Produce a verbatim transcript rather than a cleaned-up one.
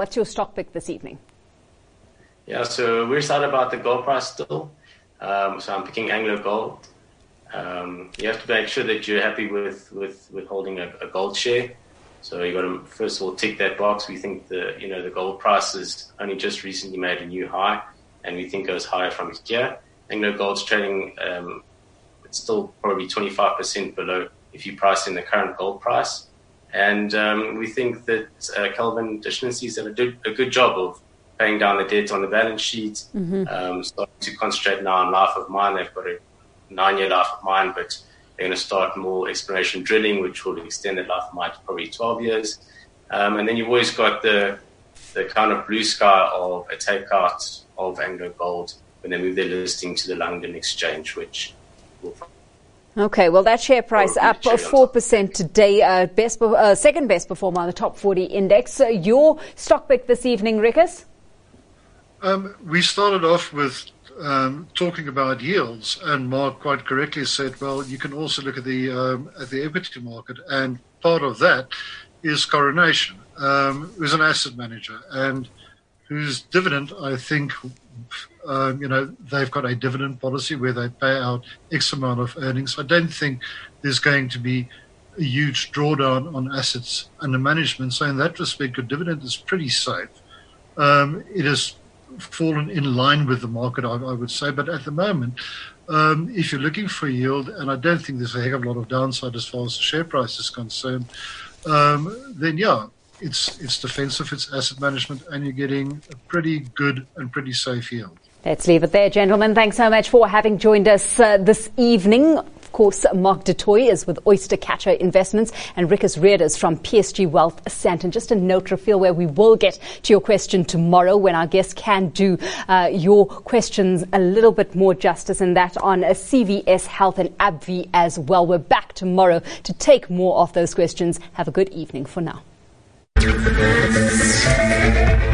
what's your stock pick this evening? Yeah, so we're excited about the gold price still. Um, so I'm picking Anglo Gold. Um, you have to make sure that you're happy with, with, with holding a, a gold share. So you got to first of all tick that box. We think the you know the gold price has only just recently made a new high, and we think it goes higher from here. Anglo Gold's trading um, it's still probably twenty-five percent below if you price in the current gold price. And um, we think that uh, Kelvin Dishnansey's done a, do, a good job of paying down the debt on the balance sheet, mm-hmm. um, starting to concentrate now on life of mine. They've got a nine-year life of mine, but they're going to start more exploration drilling, which will extend the life of mine to probably twelve years. Um, and then you've always got the the kind of blue sky of a takeout of Anglo Gold when they move their listing to the London Exchange, which will... Okay, well, that share price up four percent today, uh, best, uh, second best performer on the top forty index. So your stock pick this evening, Rikus? Um, we started off with Um, talking about yields, and Mark quite correctly said, well, you can also look at the um, at the equity market, and part of that is Coronation, um, who's an asset manager and whose dividend, I think, um, you know, they've got a dividend policy where they pay out X amount of earnings. I don't think there's going to be a huge drawdown on assets under management. So in that respect, your dividend is pretty safe. Um, it is fallen in line with the market, I, I would say. But at the moment, um, if you're looking for yield, and I don't think there's a heck of a lot of downside as far as the share price is concerned, um, then yeah, it's it's defensive, it's asset management, and you're getting a pretty good and pretty safe yield. Let's leave it there, gentlemen. Thanks so much for having joined us uh, this evening. Of course, Mark du Toit is with Oyster Catcher Investments and Rikus Reerders from P S G Wealth Sandton. Just a note, Rafiel, where we will get to your question tomorrow when our guests can do uh, your questions a little bit more justice, and that on a C V S Health and A B V as well. We're back tomorrow to take more of those questions. Have a good evening for now.